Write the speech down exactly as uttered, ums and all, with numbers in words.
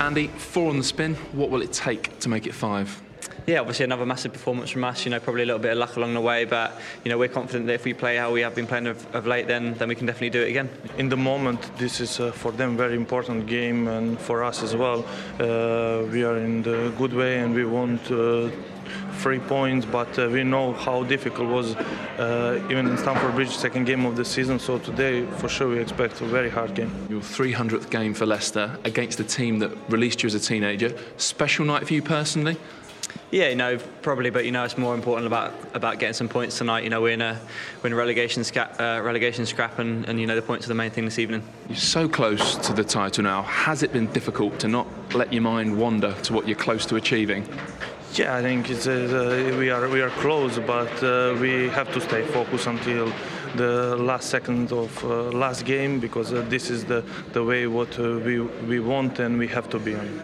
Andy, four on the spin. What will it take to make it five? Yeah, obviously another massive performance from us. You know, probably a little bit of luck along the way, but you know, we're confident that if we play how we have been playing of, of late, then then we can definitely do it again. In the moment, this is uh, for them very important game, and for us as well. Uh, we are in the good way, and we want uh, three points, but uh, we know how difficult it was uh, even in Stamford Bridge, second game of the season. So today, for sure, we expect a very hard game. Your three hundredth game for Leicester against a team that released you as a teenager. Special night for you personally? Yeah, you know, probably, but you know, it's more important about about getting some points tonight. You know, we're in a we're in a relegation scrap, uh, relegation scrap, and, and you know, the points are the main thing this evening. You're so close to the title now. Has it been difficult to not let your mind wander to what you're close to achieving? Yeah, I think it's, uh, we are we are close, but uh, we have to stay focused until the last second of uh, last game, because uh, this is the the way what uh, we we want, and we have to be on.